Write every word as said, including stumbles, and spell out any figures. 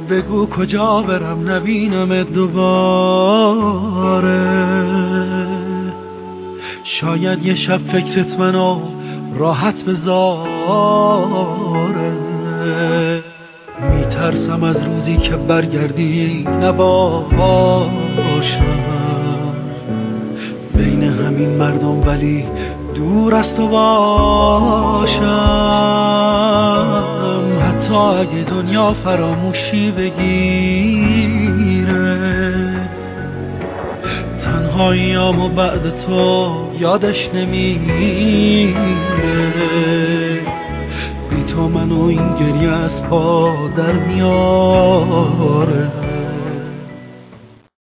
بگو کجا برم نبینم دوباره. شاید یه شب فکرت منو راحت بذاره. میترسم از روزی که برگردی نباشم بین همین مردم ولی دور از تو باشم. حتی اگه دنیا فراموشی بگیره تنهاییامو بعد تو یادش نمیره. بی تو منو این گریه از پا در میاره.